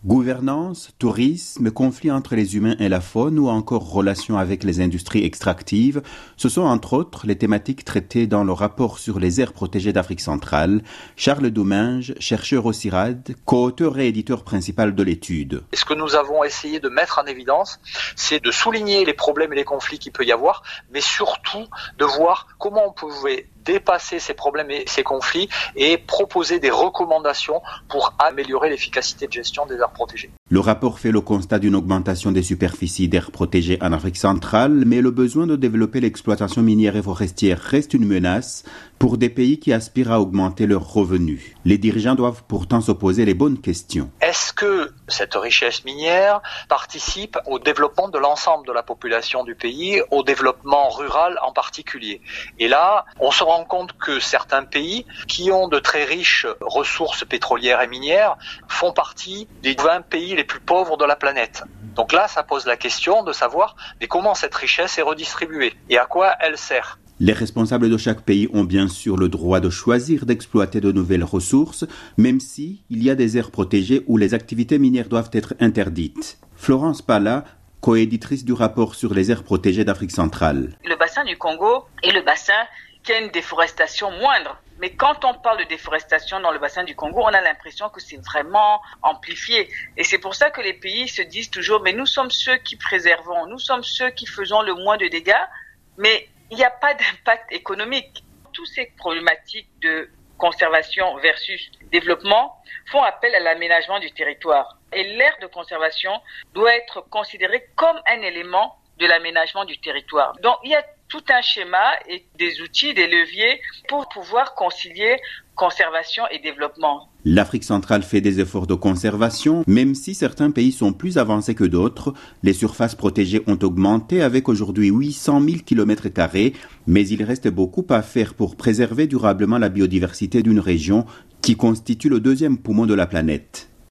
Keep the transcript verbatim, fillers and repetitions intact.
Gouvernance, tourisme, conflits entre les humains et la faune ou encore relations avec les industries extractives, ce sont entre autres les thématiques traitées dans le rapport sur les aires protégées d'Afrique centrale. Charles Douminge, chercheur au CIRAD, co-auteur et éditeur principal de l'étude. Ce que nous avons essayé de mettre en évidence, c'est de souligner les problèmes et les conflits qu'il peut y avoir, mais surtout de voir comment on pouvait dépasser ces problèmes et ces conflits et proposer des recommandations pour améliorer l'efficacité de gestion des aires protégées. Le rapport fait le constat d'une augmentation des superficies d'aires protégées en Afrique centrale, mais le besoin de développer l'exploitation minière et forestière reste une menace pour des pays qui aspirent à augmenter leurs revenus. Les dirigeants doivent pourtant se poser les bonnes questions. Est-ce que cette richesse minière participe au développement de l'ensemble de la population du pays, au développement rural en particulier? Et là, on se rend compte que certains pays qui ont de très riches ressources pétrolières et minières font partie des vingt pays les plus pauvres de la planète. Donc là, ça pose la question de savoir mais comment cette richesse est redistribuée et à quoi elle sert. Les responsables de chaque pays ont bien sûr le droit de choisir d'exploiter de nouvelles ressources, même si il y a des aires protégées où les activités minières doivent être interdites. Florence Pala, coéditrice du rapport sur les aires protégées d'Afrique centrale. Le bassin du Congo est le bassin qui a une déforestation moindre. Mais quand on parle de déforestation dans le bassin du Congo, on a l'impression que c'est vraiment amplifié. Et c'est pour ça que les pays se disent toujours, mais nous sommes ceux qui préservons, nous sommes ceux qui faisons le moins de dégâts, mais il n'y a pas d'impact économique. Toutes ces problématiques de conservation versus développement font appel à l'aménagement du territoire. Et l'aire de conservation doit être considérée comme un élément de l'aménagement du territoire. Donc il y a tout un schéma et des outils, des leviers pour pouvoir concilier conservation et développement. L'Afrique centrale fait des efforts de conservation, même si certains pays sont plus avancés que d'autres. Les surfaces protégées ont augmenté avec aujourd'hui huit cent mille kilomètres carrés, mais il reste beaucoup à faire pour préserver durablement la biodiversité d'une région qui constitue le deuxième poumon de la planète.